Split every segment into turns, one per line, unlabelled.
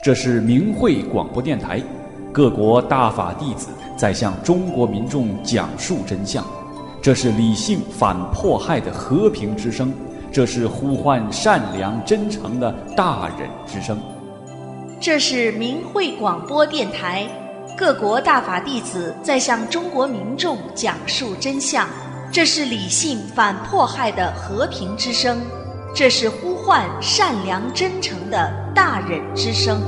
这是明慧广播电台，各国大法弟子在向中国民众讲述真相。这是理性反迫害的和平之声，这是呼唤善良真诚的大忍之声。
这是明慧广播电台，各国大法弟子在向中国民众讲述真相。这是理性反迫害的和平之声，这是呼唤善良真诚的大忍之声。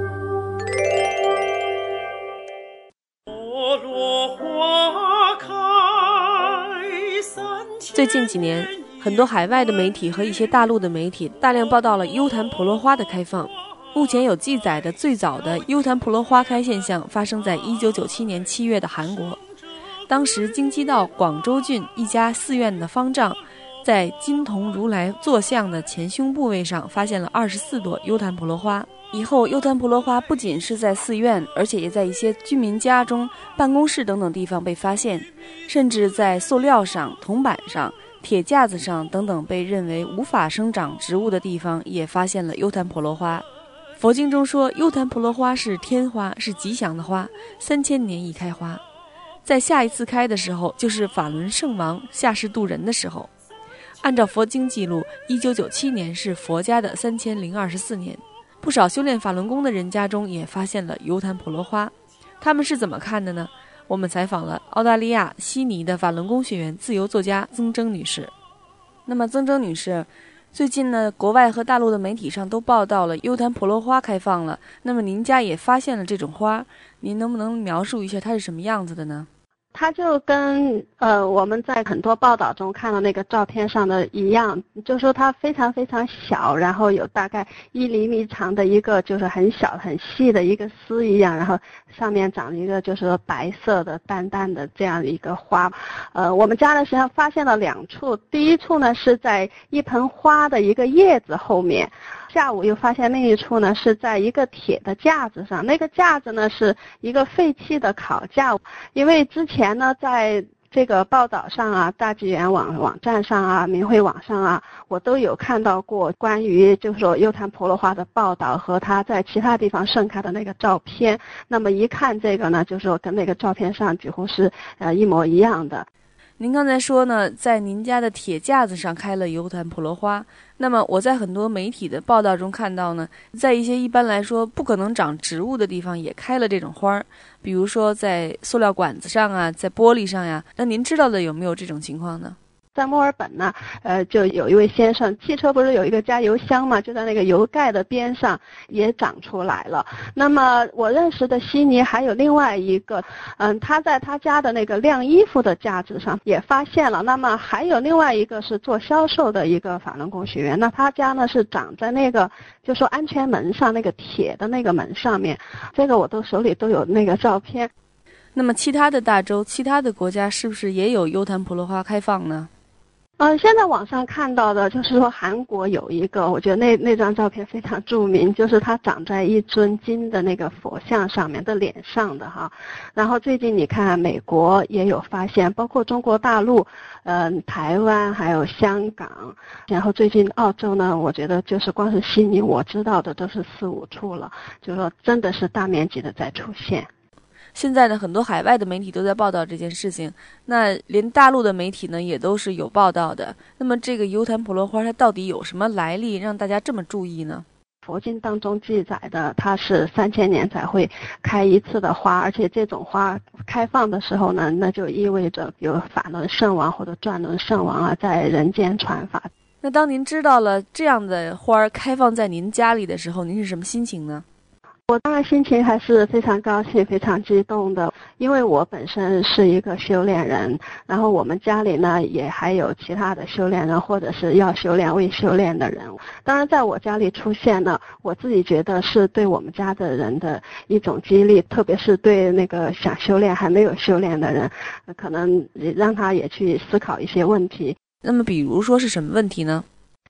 最近几年，很多海外的媒体和一些大陆的媒体大量报道了优昙婆罗花的开放。目前有记载的最早的优昙婆罗花开现象发生在1997年7月的韩国。当时京畿道广州郡一家寺院的方丈在金铜如来坐像的前胸部位上发现了24朵优昙婆罗花。以后优昙婆罗花不仅是在寺院，而且也在一些居民家中、办公室等等地方被发现，甚至在塑料上、铜板上、铁架子上等等被认为无法生长植物的地方也发现了优昙婆罗花。佛经中说，优昙婆罗花是天花，是吉祥的花，3000年一开花，在下一次开的时候就是法轮圣王下世度人的时候。按照佛经记录，1997年是佛家的3024年。不少修炼法轮功的人家中也发现了优昙婆罗花，他们是怎么看的呢？我们采访了澳大利亚悉尼的法轮功学员自由作家曾铮女士。那么曾铮女士，最近呢，国外和大陆的媒体上都报道了优昙婆罗花开放了，那么您家也发现了这种花，您能不能描述一下它是什么样子的呢？
它就跟我们在很多报道中看到那个照片上的一样，就是说它非常非常小，然后有大概1厘米长的一个就是很小很细的一个丝一样，然后上面长一个就是说白色的淡淡的这样一个花。我们家呢实际上发现了2处，第一处呢是在一盆花的一个叶子后面，下午又发现另一处呢是在一个铁的架子上，那个架子呢是一个废弃的烤架。因为之前呢在这个报道上啊，大纪元网站上啊，明慧网上啊，我都有看到过关于就是说优昙婆罗花的报道和它在其他地方盛开的那个照片。那么一看这个呢，就是说跟那个照片上几乎是一模一样的。
您刚才说呢，在您家的铁架子上开了优昙婆罗花。那么我在很多媒体的报道中看到呢，在一些一般来说不可能长植物的地方也开了这种花，比如说在塑料管子上啊，在玻璃上呀。那您知道的有没有这种情况呢？
在墨尔本呢，就有一位先生，汽车不是有一个加油箱嘛，就在那个油盖的边上也长出来了。那么我认识的悉尼还有另外一个，他在他家的那个晾衣服的架子上也发现了。那么还有另外一个是做销售的一个法轮功学员，那他家呢是长在那个就说安全门上那个铁的那个门上面，这个我都手里都有那个照片。
那么其他的大洲、其他的国家是不是也有优昙婆罗花开放呢？
现在网上看到的就是说韩国有一个，我觉得那张照片非常著名，就是它长在一尊金的那个佛像上面的脸上的哈。然后最近你看美国也有发现，包括中国大陆、台湾还有香港，然后最近澳洲呢，我觉得就是光是悉尼我知道的都是4、5处了，就是说真的是大面积的在出现。
现在呢，很多海外的媒体都在报道这件事情，那连大陆的媒体呢也都是有报道的。那么这个优昙婆罗花它到底有什么来历，让大家这么注意呢？
佛经当中记载的，它是3000年才会开一次的花，而且这种花开放的时候呢，那就意味着有法轮圣王或者转轮圣王啊在人间传法。
那当您知道了这样的花开放在您家里的时候，您是什么心情呢？
我当然心情还是非常高兴、非常激动的，因为我本身是一个修炼人，然后我们家里呢也还有其他的修炼人或者是要修炼、未修炼的人。当然在我家里出现呢，我自己觉得是对我们家的人的一种激励，特别是对那个想修炼还没有修炼的人，可能让他也去思考一些问题。
那么比如说是什么问题呢？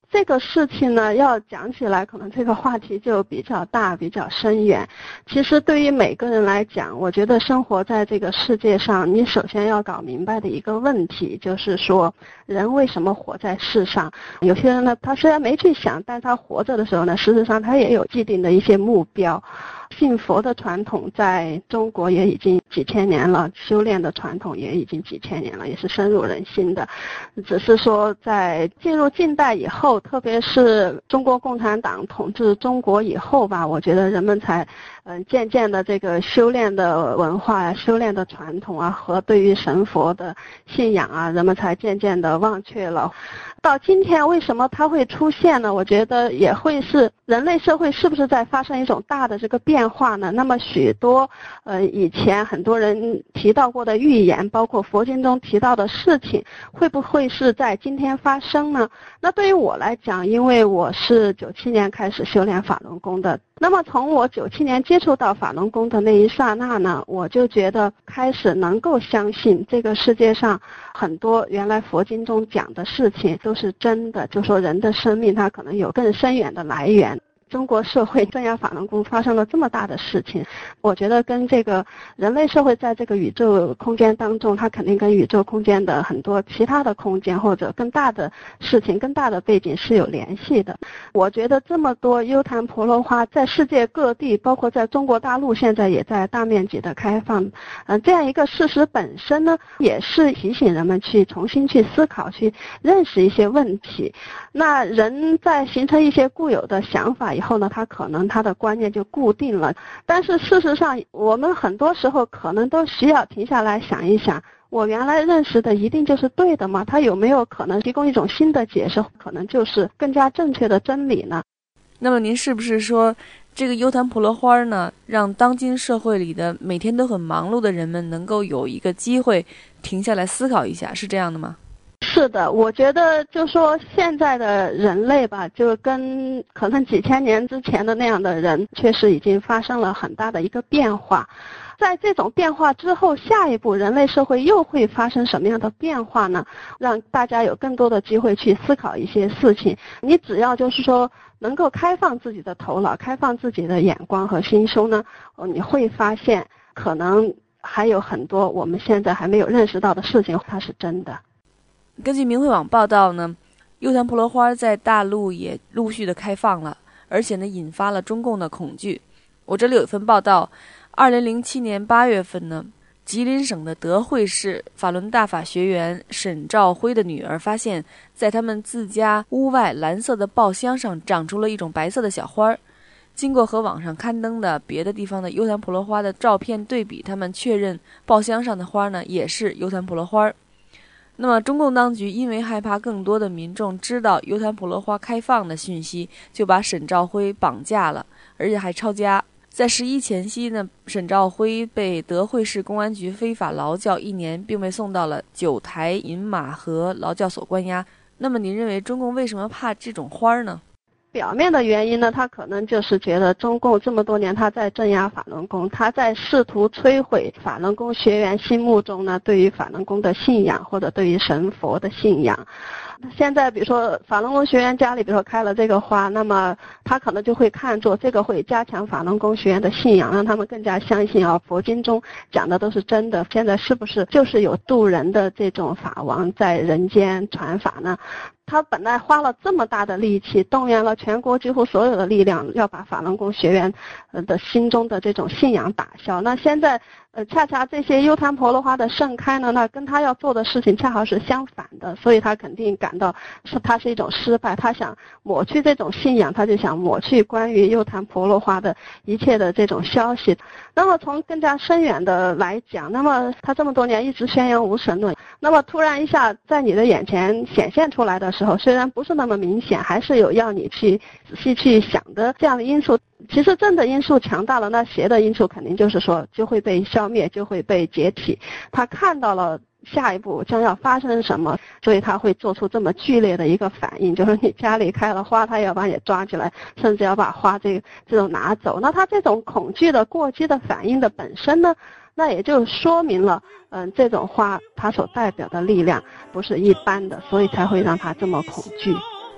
这个事情呢，要讲起来，可能这个话题就比较大，比较深远。其实对于每个人来讲，我觉得生活在这个世界上，你首先要搞明白的一个问题，就是说人为什么活在世上。有些人呢，他虽然没去想，但他活着的时候呢，事实上他也有既定的一些目标。信佛的传统在中国也已经几千年了，修炼的传统也已经几千年了，也是深入人心的。只是说在进入近代以后，特别是中国共产党统治中国以后吧，我觉得人们才渐渐的这个修炼的文化呀、修炼的传统啊和对于神佛的信仰啊，人们才渐渐的忘却了。到今天为什么它会出现呢？我觉得也会是人类社会是不是在发生一种大的这个变化呢？那么许多以前很多人提到过的预言，包括佛经中提到的事情，会不会是在今天发生呢？那对于我来讲，因为我是97年开始修炼法轮功的，那么从我97年接触到法轮功的那一刹那呢，我就觉得开始能够相信这个世界上很多原来佛经中讲的事情都是真的，就说人的生命它可能有更深远的来源。中国社会镇压法轮功发生了这么大的事情，我觉得跟这个人类社会在这个宇宙空间当中，它肯定跟宇宙空间的很多其他的空间或者更大的事情、更大的背景是有联系的。我觉得这么多优昙婆罗花在世界各地，包括在中国大陆现在也在大面积的开放，这样一个事实本身呢，也是提醒人们去重新去思考、去认识一些问题。那人在形成一些固有的想法以后呢，他可能他的观念就固定了，但是事实上我们很多时候可能都需要停下来想一想，我原来认识的一定就是对的吗？它有没有可能提供一种新的解释，可能就是更加正确的真理呢？
那么您是不是说这个优昙婆罗花呢，让当今社会里的每天都很忙碌的人们能够有一个机会停下来思考一下，是这样的吗？
是的，我觉得就说现在的人类吧，就跟可能几千年之前的那样的人，确实已经发生了很大的一个变化。在这种变化之后，下一步人类社会又会发生什么样的变化呢？让大家有更多的机会去思考一些事情。你只要就是说能够开放自己的头脑，开放自己的眼光和心胸呢，你会发现可能还有很多我们现在还没有认识到的事情，它是真的。
根据明慧网报道呢，优昙婆罗花在大陆也陆续的开放了，而且呢引发了中共的恐惧。我这里有一份报道，2007年8月份呢，吉林省的德惠市法轮大法学员沈兆辉的女儿发现，在他们自家屋外蓝色的爆香上长出了一种白色的小花儿。经过和网上刊登的别的地方的优昙婆罗花的照片对比，他们确认爆香上的花呢也是优昙婆罗花。那么中共当局因为害怕更多的民众知道优昙婆罗花开放的讯息，就把沈兆辉绑架了，而且还抄家。在11前夕呢，沈兆辉被德惠市公安局非法劳教1年，并被送到了九台饮马河劳教所关押。那么您认为中共为什么怕这种花呢？
表面的原因呢，他可能就是觉得中共这么多年他在镇压法轮功，他在试图摧毁法轮功学员心目中呢对于法轮功的信仰或者对于神佛的信仰。现在比如说法轮功学员家里比如说开了这个花，那么他可能就会看作这个会加强法轮功学员的信仰，让他们更加相信佛经中讲的都是真的。现在是不是就是有渡人的这种法王在人间传法呢？他本来花了这么大的力气，动员了全国几乎所有的力量，要把法轮功学员的心中的这种信仰打消。那现在恰恰这些优昙婆罗花的盛开呢，那跟他要做的事情恰好是相反的，所以他肯定感到他是一种失败。他想抹去这种信仰，他就想抹去关于优昙婆罗花的一切的这种消息。那么从更加深远的来讲，那么他这么多年一直宣扬无神论，那么突然一下在你的眼前显现出来的时候，虽然不是那么明显，还是有要你去仔细去想的这样的因素。其实正的因素强大了，那邪的因素肯定就是说就会被消灭，就会被解体。他看到了下一步将要发生什么，所以他会做出这么剧烈的一个反应，就是你家里开了花，他要把你抓起来，甚至要把花这种拿走。那他这种恐惧的过激的反应的本身呢，那也就说明了这种花它所代表的力量不是一般的，所以才会让他这么恐惧。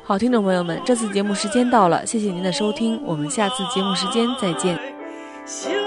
好，听众朋友们，这次节目时间到了，谢谢您的收听，我们下次节目时间再见。